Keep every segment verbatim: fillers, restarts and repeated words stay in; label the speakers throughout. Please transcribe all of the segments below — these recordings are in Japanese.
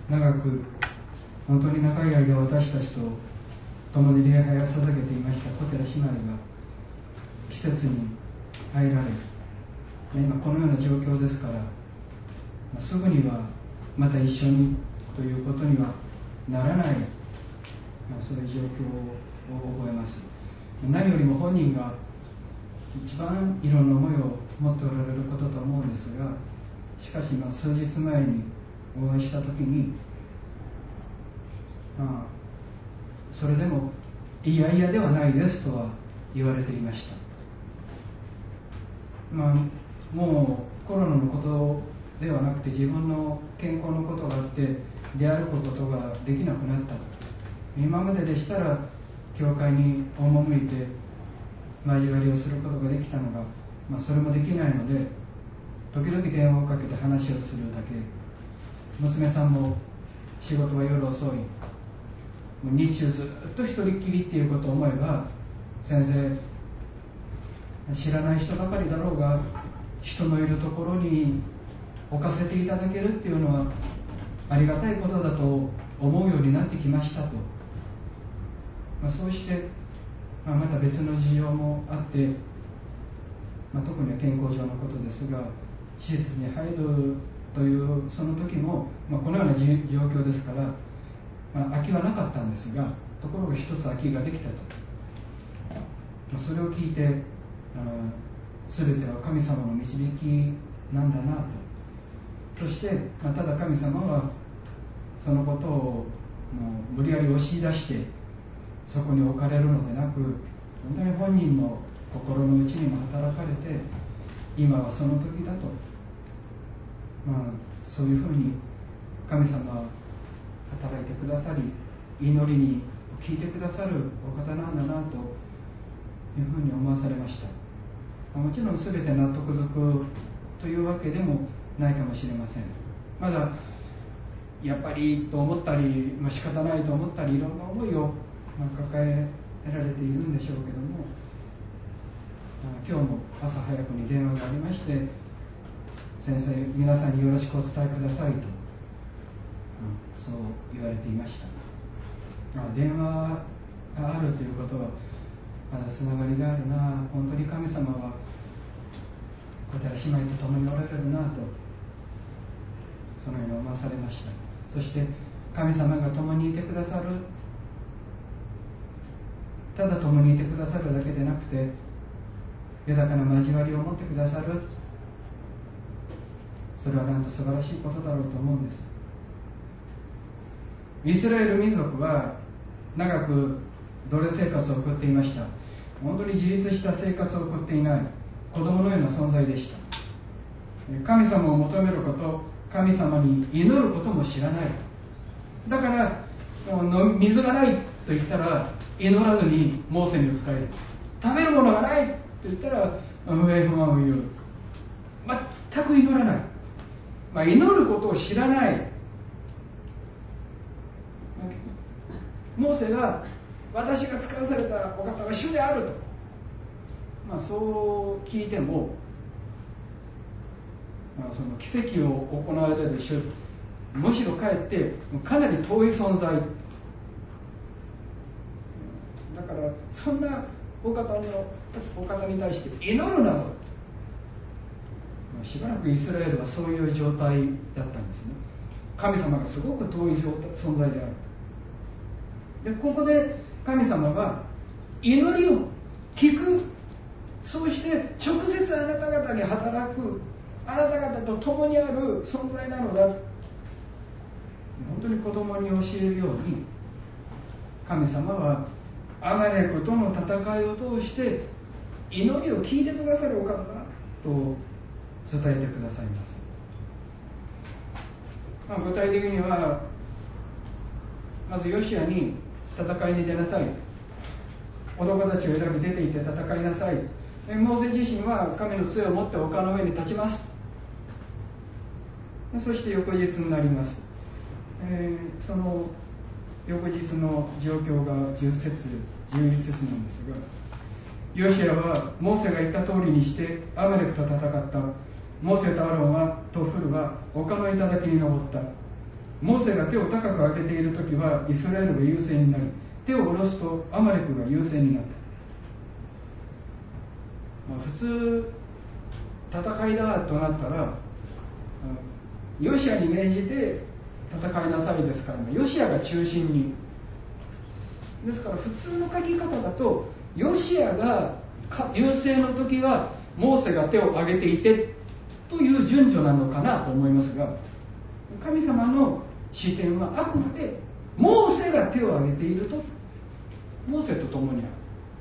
Speaker 1: 長く本当に長い間私たちと共に礼拝を捧げていました小寺姉妹が季節に入られ、今このような状況ですから、すぐにはまた一緒にということにはならない、そういう状況を覚えます。何よりも本人が一番いろんな思いを持っておられることと思うんですが、しかしまあ数日前にお会いしたときに、まあ、それでもいやいやではないですとは言われていました。まあ、もうコロナのことではなくて自分の健康のことがあって出歩くことができなくなった。今まででしたら教会に赴いて交わりをすることができたのが、まあ、それもできないので時々電話をかけて話をするだけ。娘さんも仕事は夜遅い、日中ずっと一人っきりっていうことを思えば、先生知らない人ばかりだろうが人のいるところに置かせていただけるっていうのはありがたいことだと思うようになってきましたと、まあ、そうして、まあ、また別の事情もあって、まあ、特には健康上のことですが施設に入るというその時も、まあ、このような状況ですから、まあ、空きはなかったんですが、ところが一つ空きができたと、まあ、それを聞いて全ては神様の導きなんだなと。そして、まあ、ただ神様はそのことをもう無理やり押し出してそこに置かれるのでなく、本当に本人の心の内にも働かれて今はその時だと、まあ、そういうふうに神様は働いてくださり祈りに聞いてくださるお方なんだなというふうに思わされました。もちろん全て納得づくというわけでもないかもしれません。まだやっぱりと思ったり、まあ、仕方ないと思ったりいろんな思いを抱えられているんでしょうけども、今日も朝早くに電話がありまして、先生皆さんによろしくお伝えくださいと、そう言われていました。電話があるということはまだつながりがあるな、本当に神様は小寺姉妹と共におられるなと、そのように思わされました。そして神様が共にいてくださる、ただ共にいてくださるだけでなくて豊かな交わりを持ってくださる、それはなんと素晴らしいことだろうと思うんです。イスラエル民族は長く奴隷生活を送っていました。本当に自立した生活を送っていない子供のような存在でした。神様を求めること、神様に祈ることも知らない。だから水がないと言ったら祈らずにモーセに訴える。食べるものがないと言ったら不平不満を言う。全く祈らない、まあ、祈ることを知らない。モーセが私が使わされたお方は主であると、まあ、そう聞いても、まあ、その奇跡を行われる主、むしろかえってかなり遠い存在だから、そんなお方のお方に対して祈るなど、しばらくイスラエルはそういう状態だったんですね。神様がすごく遠い存在である。でここで神様は祈りを聞く、そうして直接あなた方に働く、あなた方と共にある存在なのだ、本当に子供に教えるように神様はアマレクとの戦いを通して祈りを聞いてくださるお方だと伝えてくださいます。まあ、具体的にはまずヨシアに戦いに出なさい、男たちを選び出ていて戦いなさい。モーセ自身は神の杖を持って丘の上に立ちます。そして翌日になります。えー、その翌日の状況がじゅっ節、じゅういち節なんですが、ヨシアはモーセが言った通りにしてアマレクと戦った。モーセとアロンはとフルは丘の頂に登った。 モーセが手を高く上げているときはイスラエルが優勢になり、手を下ろすとアマレクが優勢になった。まあ、普通戦いだとなったらヨシアに命じて戦いなさいですから、ヨシアが中心に。ですから普通の書き方だと、ヨシアが優勢の時はモーセが手を挙げていてという順序なのかなと思いますが、神様の視点はあくまでモーセが手を挙げていると、モーセと共にあ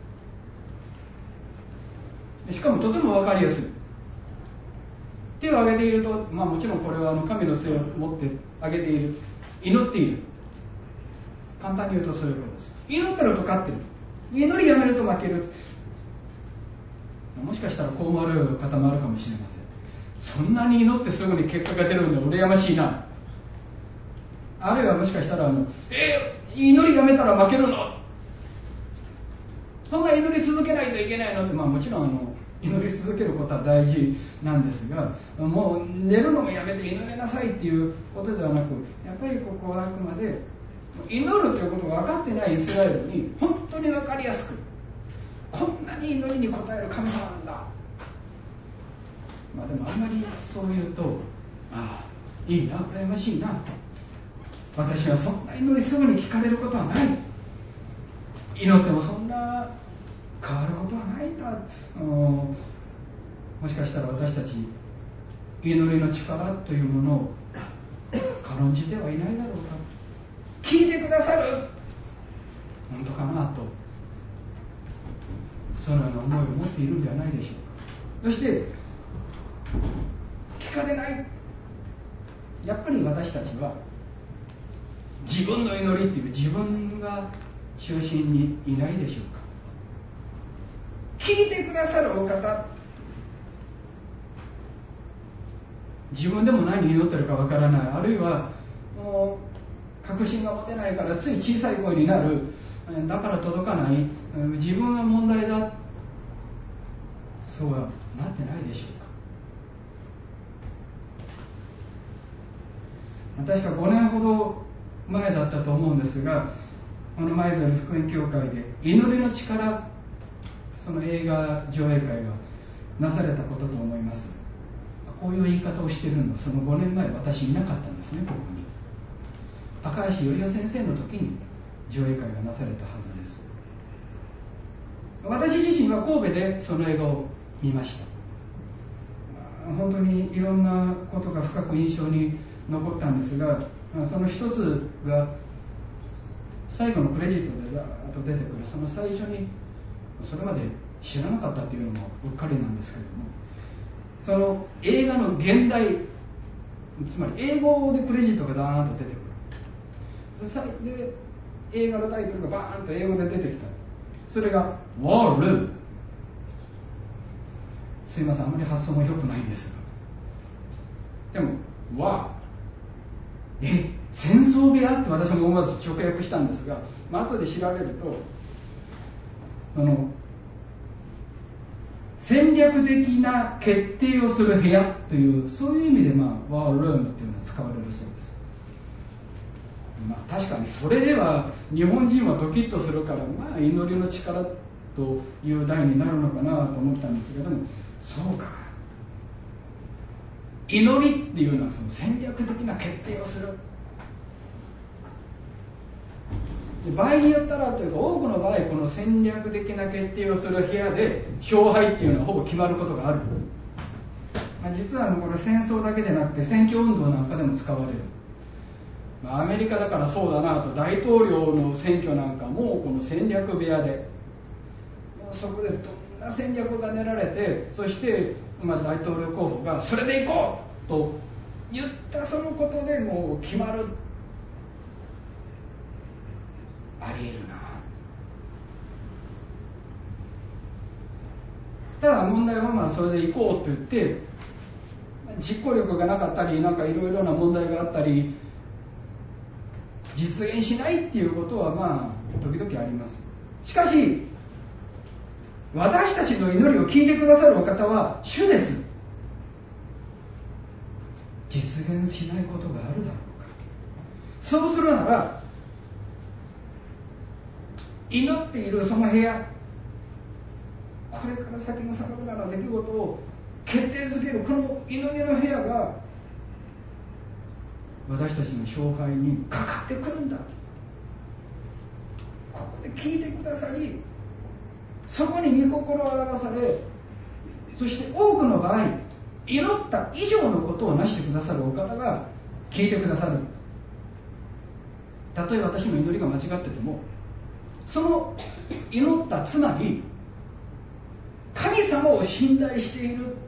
Speaker 1: る。しかもとても分かりやすい。手を挙げていると、まあ、もちろんこれはあの神の杖を持って挙げている、祈っている。簡単に言うとそういうことです。祈ってると勝ってる、祈りやめると負ける。もしかしたらこう思われる方もあるかもしれません。そんなに祈ってすぐに結果が出るんだ、羨ましいな。あるいはもしかしたらあの、えー、祈りやめたら負けるの、そんな祈り続けないといけないのって、まあ、もちろんあの祈り続けることは大事なんですが、もう寝るのもやめて祈りなさいっていうことではなく、やっぱりここはあくまで祈るということが分かってないイスラエルに本当に分かりやすく、こんなに祈りに応える神様なんだ。まあでもあんまりそう言うと、ああいいな、羨ましいな、私はそんな祈りすぐに聞かれることはない、祈ってもそんな変わることはないんだ。もしかしたら私たち祈りの力というものを軽んじてはいないだろうか、聞いてくださる、本当かなと、そのような思いを持っているんではないでしょうか。そして聞かれない、やっぱり私たちは自分の祈りっていう自分が中心にいないでしょうか。聞いてくださるお方、自分でも何祈ってるかわからない、あるいはもう確信が持てないからつい小さい声になる、だから届かない、自分が問題だ、そうはなってないでしょうか。確かごねんほど前だったと思うんですが、この舞鶴福音教会で祈りの力、その映画上映会がなされたことと思います。こういう言い方をしているのはそのごねんまえ私いなかったんですね。ここに高橋頼夫先生の時に上映会がなされたはずです。私自身は神戸でその映画を見ました。本当にいろんなことが深く印象に残ったんですが、その一つが最後のクレジットでざーっと出てくる、その最初に、それまで知らなかったっていうのもうっかりなんですけれども、その映画の現代、つまり英語でクレジットがダーンと出てくる。で映画のタイトルがバーンと英語で出てきた。それが「ワール」。すいません、あまり発音も良くないんですが、でも「ワー」え戦争部屋って私も思わず直訳したんですが、まあ後で調べると、あの戦略的な決定をする部屋という、そういう意味で、まあ、ワールームっていうのは使われるそうです。まあ、確かにそれでは日本人はドキッとするから、まあ、祈りの力という題になるのかなと思ったんですけども、そうか、祈りっていうのはその戦略的な決定をする。場合によったらというか、多くの場合この戦略的な決定をする部屋で勝敗っていうのはほぼ決まることがある。まあ、実はこれ戦争だけでなくて選挙運動なんかでも使われる。まあ、アメリカだからそうだなと、大統領の選挙なんかもこの戦略部屋で、そこでどんな戦略が練られて、そして、まあ、大統領候補がそれで行こうと言ったそのことでもう決まる。ありえるな。ただ問題は、まあそれで行こうと言って実行力がなかったり、なんかいろいろな問題があったり実現しないっていうことはまあ時々あります。しかし私たちの祈りを聞いてくださるお方は主です。実現しないことがあるだろうか。 そうするなら、祈っているその部屋、これから先のさまざまな出来事を決定づけるこの祈りの部屋が私たちの勝敗にかかってくるんだ。ここで聞いてくださり、そこに御心を表され、そして多くの場合祈った以上のことをなしてくださるお方が聞いてくださる。たとえ私の祈りが間違ってても、その祈った、つまり神様を信頼している